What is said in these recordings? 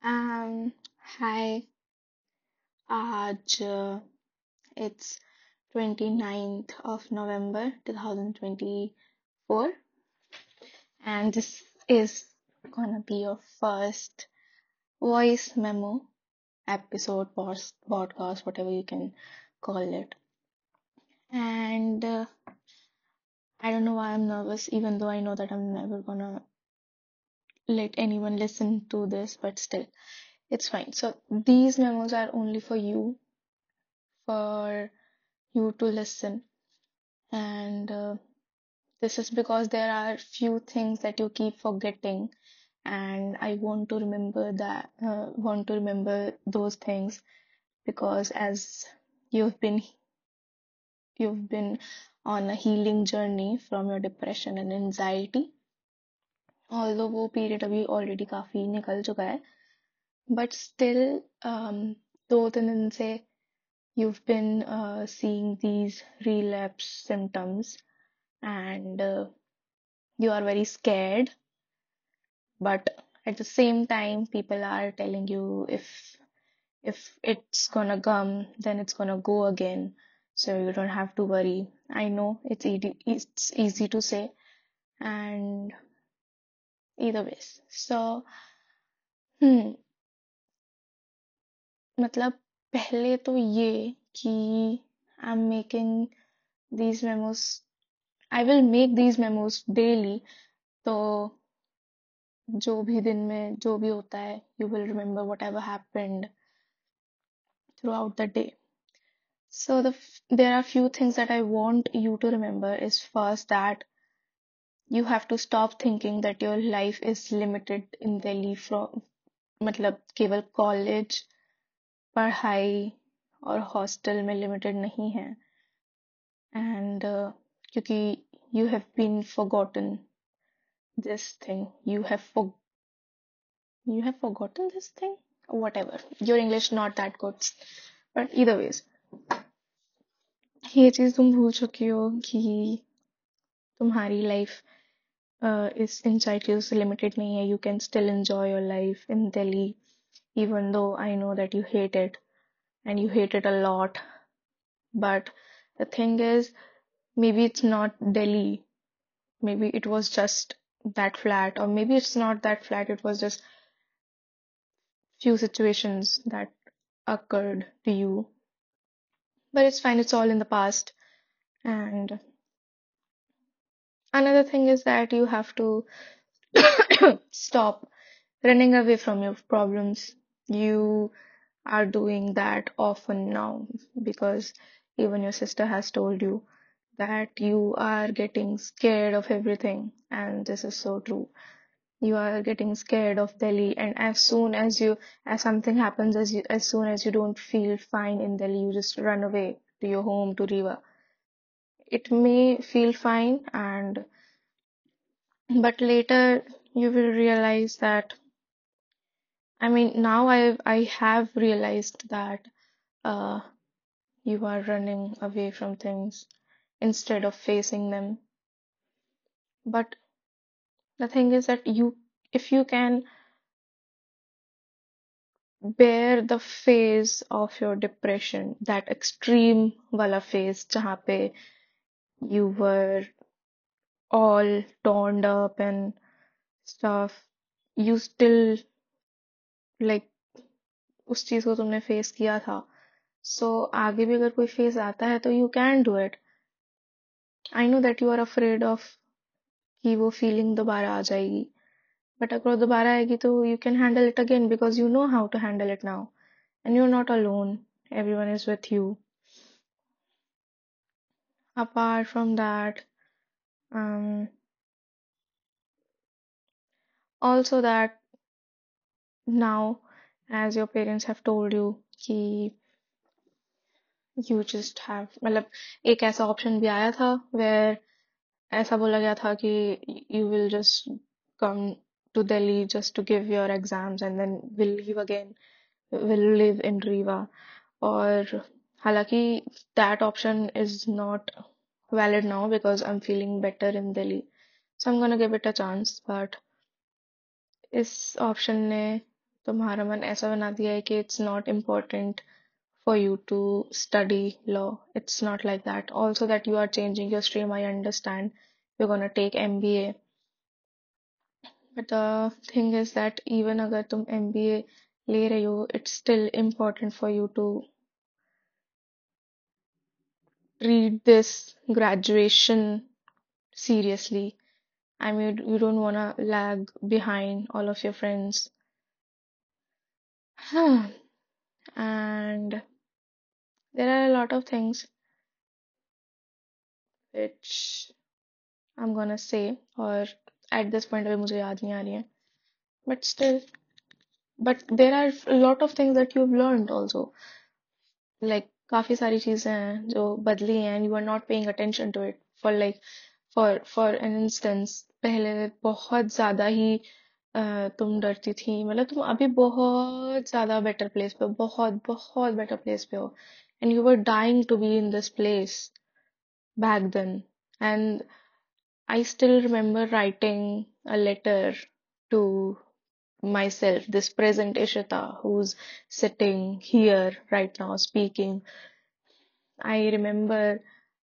Um, Hi, आज it's 29th of November 2024, and this is gonna be your first voice memo episode, podcast, whatever you can call it. And I don't know why I'm nervous, even though I know that I'm never gonna let anyone listen to this, but still, it's fine. So these memos are only for you to listen. And this is because there are few things that you keep forgetting, and I want to remember those things because as you've been you've been on a healing journey from your depression and anxiety, although वो period अभी already काफी निकल चुका है, but still दो तीन दिन से you've been seeing these relapse symptoms, and you are very scared, but at the same time people are telling you if it's gonna come then it's gonna go again, so you don't have to worry. I know it's easy to say, and either ways, so hmm मतलब पहले तो ये कि I'm making these memos I will make these memos daily, तो जो भी दिन में जो भी होता है you will remember whatever happened throughout the day. So there are few things that I want you to remember is first that you have to stop thinking that your life is limited in Delhi from मतलब केवल college पढ़ाई और hostel में limited नहीं है, and क्योंकि you have been forgotten this thing you have forgotten this thing, whatever, your English not that good, but either ways ये चीज तुम भूल चुकी हो कि तुम्हारी लाइफ is inside you से limited नहीं है. You can still enjoy your life in Delhi, even though I know that you hate it and you hate it a lot. But the thing is, maybe it's not Delhi. Maybe it was just that flat, or maybe it's not that flat. It was just few situations that occurred to you. But it's fine. It's all in the past. And another thing is that you have to stop running away from your problems. You are doing that often now because even your sister has told you that you are getting scared of everything, and this is so true. You are getting scared of Delhi, and as something happens, as soon as you don't feel fine in Delhi, you just run away to your home to Riva. It may feel fine, and but later you will realize that, I mean, now I have realized that uh you are running away from things instead of facing them. But the thing is that if you can bear the phase of your depression, that extreme wala phase, jahan pe you were all torn up and stuff, you still like उस चीज को तुमने face किया था, सो आगे भी अगर कोई फेस आता है तो you can do it. I know that you are afraid of कि वो फीलिंग दोबारा आ जाएगी, बट अगर वो दोबारा आएगी तो you can handle it again because you know how to handle it now, and you're not alone. Everyone is with you. Apart from that, um, also that now, as your parents have told you कि you just have मतलब एक ऐसा option भी आया था where ऐसा बोला गया था कि you will just come to Delhi just to give your exams and then will leave again, will live in Riva. और हालांकि that option is not valid now because I'm feeling better in Delhi, so I'm gonna give it a chance. But इस option ने तुम्हारा मन ऐसा बना दिया है कि it's not important for you to study law. It's not like that. Also, that you are changing your stream, I understand. You're gonna take MBA. But the thing is that even अगर तुम MBA ले रही हो, it's still important for you to read this graduation seriously. I mean, you don't wanna lag behind all of your friends. And there are a lot of things which I'm gonna say, or at this point अभी मुझे याद नहीं आ रही हैं. But still, but there are a lot of things that you've learned also. Like काफी सारी चीजें हैं जो बदली हैं and you are not paying attention to it. For an instance, पहले बहुत ज्यादा ही तुम डरती थी, मतलब तुम अभी बहुत ज्यादा बेटर प्लेस पे हो, बहुत बहुत बेटर प्लेस पे हो, and you were dying to be in this place back then. And I still remember writing a letter to myself, this present Ishita who's sitting here right now speaking. I remember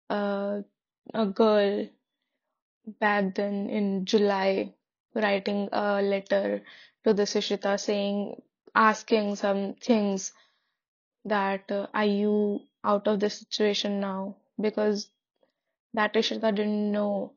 a girl back then in July writing a letter to this Ishita saying, asking some things that are you out of this situation now? Because that Ishita didn't know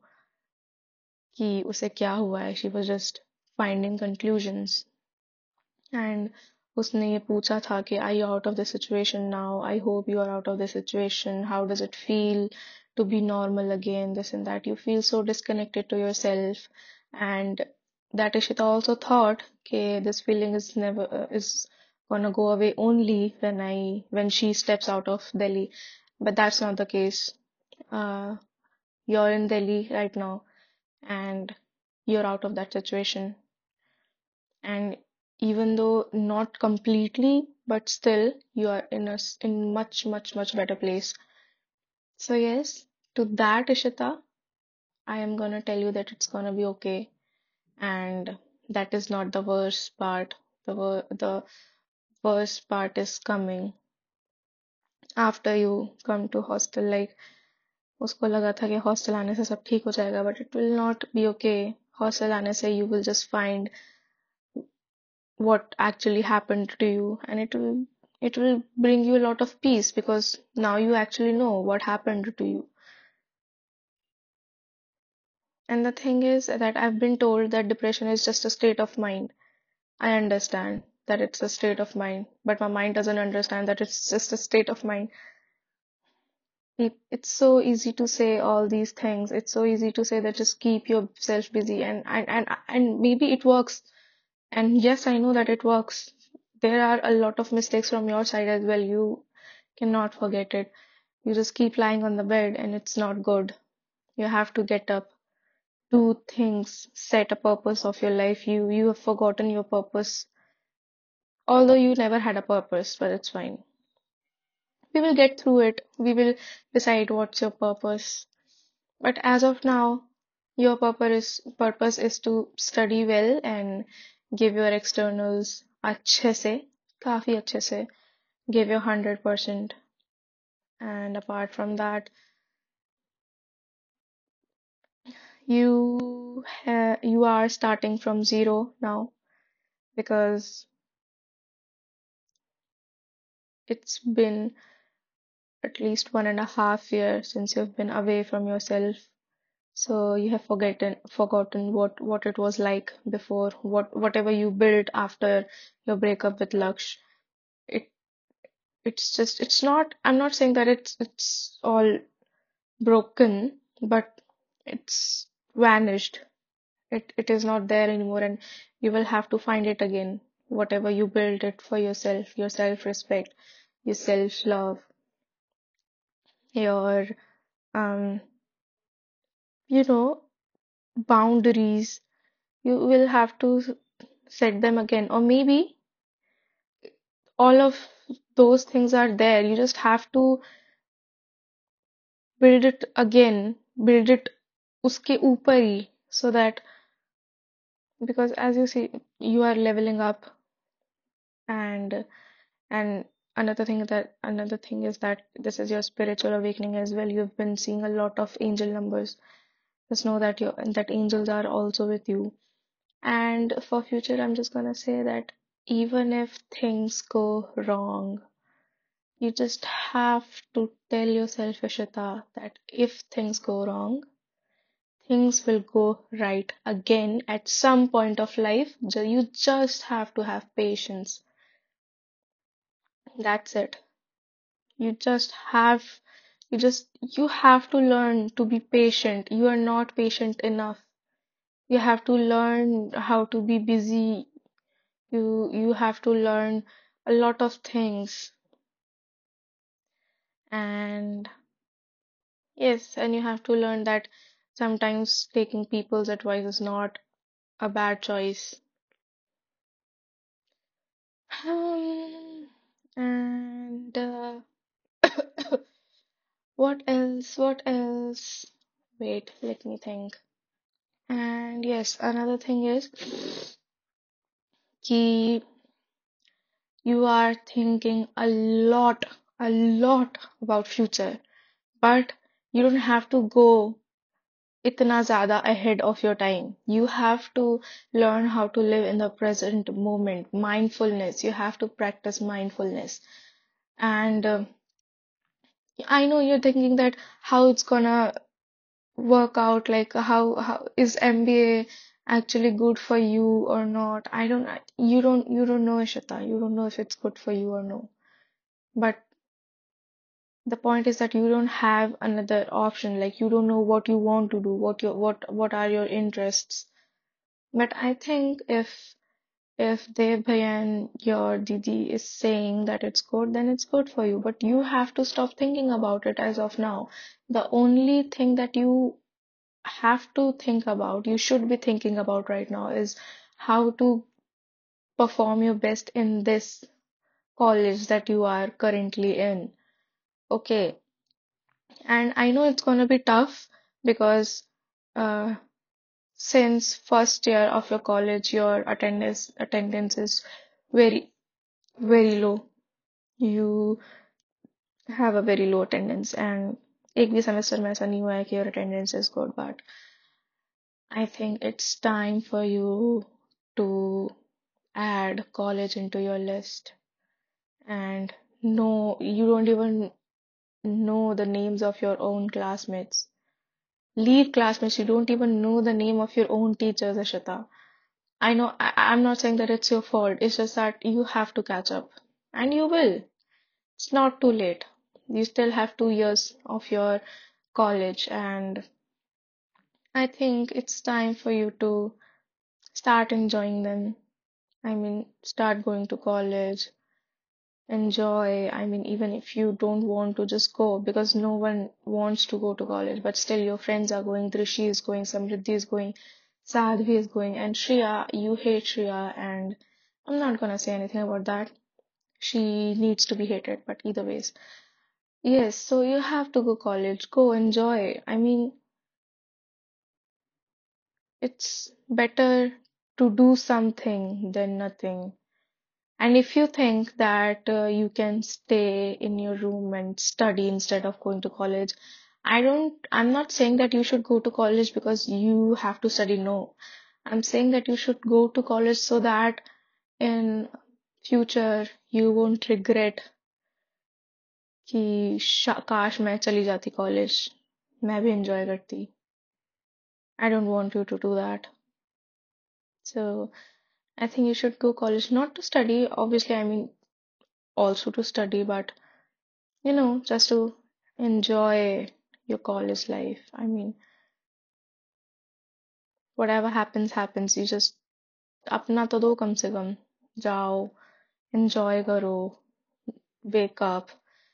कि उसे क्या हुआ है. She was just finding conclusions. And उसने ये पूछा था कि are you out of the situation now? I hope you are out of the situation. How does it feel to be normal again? This and that. You feel so disconnected to yourself. And that Ishita also thought that this feeling is never is gonna go away only when she steps out of Delhi. But that's not the case. Uh, you're in Delhi right now, and you're out of that situation. And even though not completely, but still you are in much much much better place. So yes, to that Ishita, I am gonna tell you that it's gonna be okay, and that is not the worst part. The worst part is coming after you come to hostel. Like उसको लगा था कि hostel आने से सब ठीक हो जाएगा, but it will not be okay. Hostel आने से you will just find what actually happened to you, and it will bring you a lot of peace because now you actually know what happened to you. And the thing is that I've been told that depression is just a state of mind. I understand that it's a state of mind, but my mind doesn't understand that it's just a state of mind. It's so easy to say all these things. It's so easy to say that just keep yourself busy, and maybe it works. And yes, I know that it works. There are a lot of mistakes from your side as well. You cannot forget it. You just keep lying on the bed and it's not good. You have to get up, do things, set a purpose of your life. You have forgotten your purpose. Although you never had a purpose, but it's fine. We will get through it. We will decide what's your purpose. But as of now, your purpose is to study well and give your externals अच्छे से, काफी अच्छे से, give your 100%. And apart from that, you are starting from zero now because it's been at least 1.5 years since you've been away from yourself. So you have forgotten what it was like before, whatever you built after your breakup with Laksh. It it's not, I'm not saying that it's all broken, but it's vanished. It is not there anymore, and you will have to find it again. Whatever you built it for yourself, your self-respect, your self-love, your um, you know, boundaries. You will have to set them again, or maybe all of those things are there. You just have to build it again, build it उसके ऊपर ही, so that because as you see, you are leveling up. And and another thing is that this is your spiritual awakening as well. You've been seeing a lot of angel numbers. Just know that that angels are also with you. And for future, I'm just gonna say that even if things go wrong, you just have to tell yourself, Ishita, that if things go wrong, things will go right again at some point of life. You just have to have patience. That's it. You just have you have to learn to be patient. You are not patient enough. You have to learn how to be busy. You have to learn a lot of things. And yes, and you have to learn that sometimes taking people's advice is not a bad choice. Um, and what else? What else? Wait, let me think. And yes, another thing is कि you are thinking a lot about future, but you don't have to go इतना ज़्यादा ahead of your time. You have to learn how to live in the present moment. Mindfulness. You have to practice mindfulness. And I know you're thinking that how it's gonna work out, like how is MBA actually good for you or not? You don't know, Ishita. You don't know if it's good for you or no. But the point is that you don't have another option. Like you don't know what you want to do, what are your interests. But I think if Dev Bhaiya and your Didi is saying that it's good, then it's good for you. But you have to stop thinking about it as of now. The only thing that you have to think about, you should be thinking about right now is how to perform your best in this college that you are currently in. Okay, and I know it's gonna be tough because uh, since first year of your college, your attendance is very very low. You have a very low attendance, and एक भी semester में ऐसा नहीं हुआ है कि your attendance is good, but I think it's time for you to add college into your list. And no, you don't even know the names of your own classmates. Leave classmates, you don't even know the name of your own teachers, Ashita. I know I'm not saying that it's your fault. It's just that you have to catch up. And you will. It's not too late. You still have 2 years of your college, and I think it's time for you to start enjoying them. I mean, start going to college, enjoy. I mean, even if you don't want to, just go because no one wants to go to college, but still your friends are going. Drishi is going, Samriddhi is going, Sadhvi is going, and Shreya, you hate Shreya, and I'm not gonna say anything about that. She needs to be hated, but either ways. Yes, so you have to go college, go enjoy. I mean, it's better to do something than nothing. And if you think that you can stay in your room and study instead of going to college, I'm not saying that you should go to college because you have to study. No, I'm saying that you should go to college so that in future you won't regret कि काश मैं चली जाती college मैं भी enjoy करती. I don't want you to do that. So I think you should go college not to study. Obviously, I mean also to study, but just to enjoy your college life. I mean, whatever happens, happens. You just अपना तो दो कम से कम जाओ enjoy करो wake up.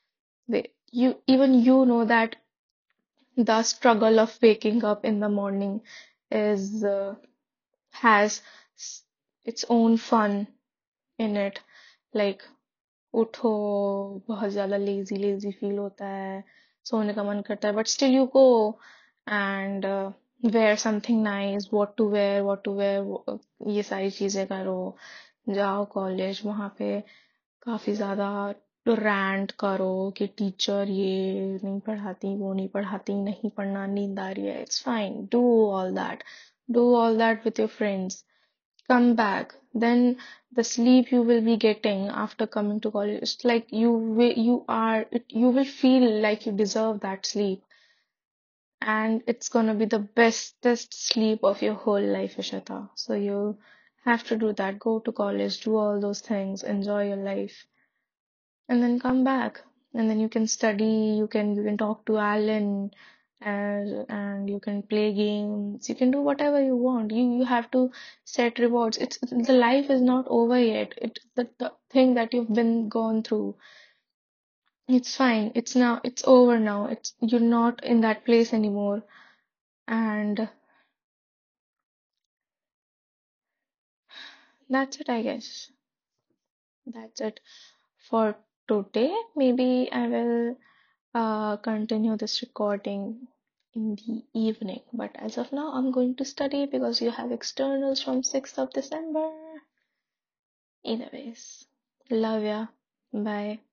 You know that the struggle of waking up in the morning is has its own fun in it. Like उठो बहुत ज्यादा lazy lazy feel होता है सोने का मन करता है but still you go and wear something nice what to wear ये सारी चीजें करो जाओ कॉलेज, वहां पे काफी ज्यादा रैंट करो कि टीचर ये नहीं पढ़ाती, वो नहीं पढ़ाती, नहीं पढ़ना, नींद आ रही है. It's fine, do all that with your friends. Come back, then the sleep you will be getting after coming to college, it's like you will feel like you deserve that sleep, and it's gonna be the bestest sleep of your whole life, Ishita. So you have to do that. Go to college, do all those things, enjoy your life, and then come back. And then you can study, you can talk to Alan, and you can play games. You can do whatever you want. You have to set rewards. It's the life is not over yet. The thing that you've been gone through. It's fine. It's over now. It's you're not in that place anymore. And that's it, I guess. That's it for today. Maybe I will continue this recording in the evening. But as of now, I'm going to study because you have externals from 6th of December. Anyways, love ya. Bye.